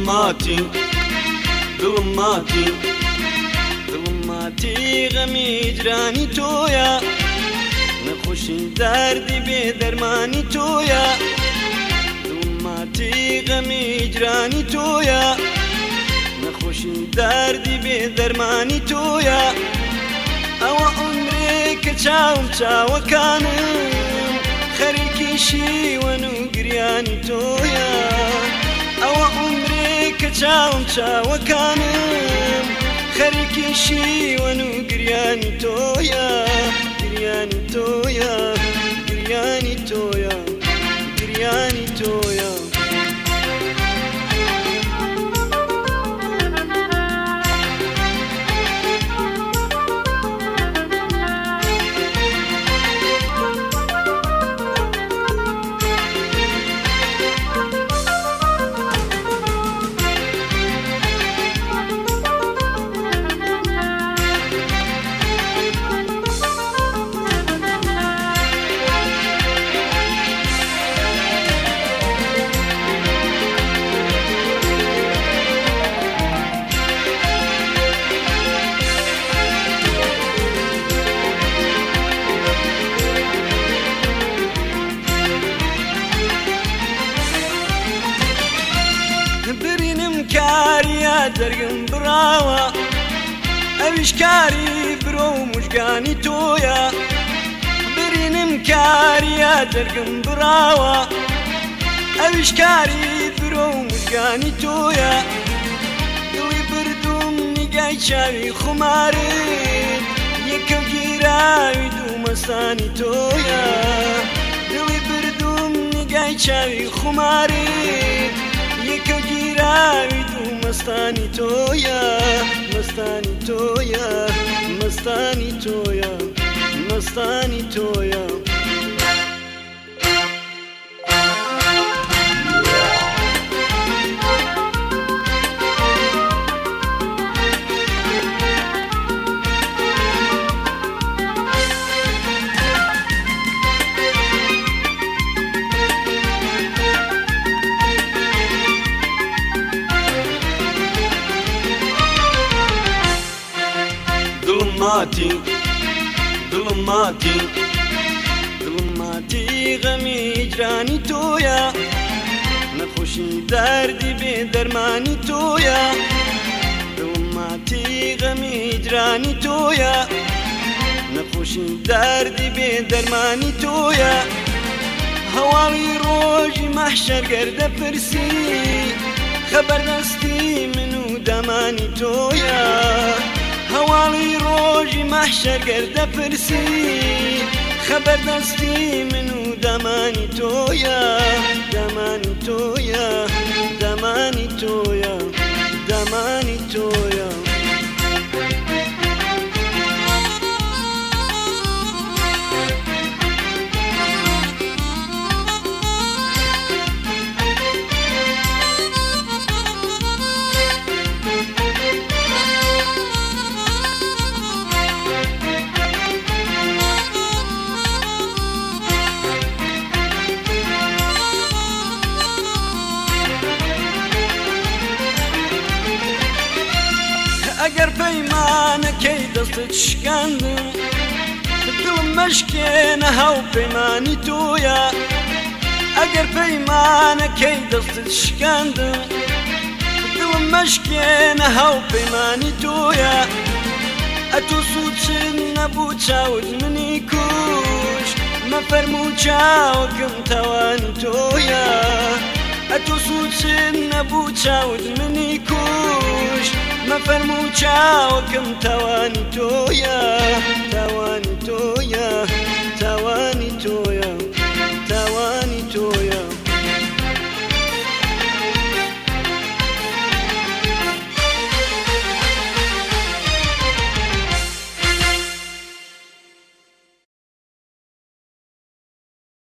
ماتی دڵم ماتی دڵم ماتی غەمی جرانی تۆیە نەخۆشی دەردی بێ دەرمانی تۆیە دڵم ماتی غەمی جرانی تۆیە نەخۆشی دەردی بێ دەرمانی تۆیە ئەوە عومرێکە چاوم چاوەکانم خەریکی شیوەن و گریانی تۆیە ئەوە عومرێکە چاوم چاوەکانم خەریکی شیوەن و گریانی تۆیە گریانی تۆیە گریانی تۆیە گریانی تۆیە کاریە دەرگم براوە ئەویش کاری برۆ و موژگانی تۆیە برینم کاریە دەرگم براوە ئەویش کاری برۆ و موژگانی تۆیە دڵی بردوم نیگای چاوی خومارت یەکە گیراوی دوو مەستانی تۆیە دڵی بردوم نیگای چاوی خومارت یەکە گیراوی دوو مەستانی تۆیە مەستانی تۆیە مەستانی تۆیە مەستانی تۆیە ماتی دڵم ماتی دڵم ماتی غەمی جرانی تۆیە نەخۆشی دەردی بێ دەرمانی تۆیە دڵم ماتی غەمی جرانی تۆیە نەخۆشی دەردی بێ دەرمانی تۆیە هەواڵی ڕۆژی مەحشەر گەردە پرسی خەبەردەستی من و دەمانی تۆیە هەواڵی ڕۆژی مەحشەر گەردە پرسی خەبەردەستی من و دەمانی تۆیە دەمانی تۆیە دەمانی تۆیە دەمانی تۆیە ئەگەر پەیمانەکەی دەستت شکاندم دڵم مەشکێنە هەو پەیمانی تۆیە ئەگەر پەیمانەکەی دەستت شکاندم دڵم مەشکێنە هەو پەیمانی تۆیە ئەتۆ سوچن نەبوو چاوت منی کوش مەفەرموو چاوەکەم تاوانی تۆیە ئەتۆ سوچن نەبوو چاوت منی کوش مەفەرموو چاوەکەم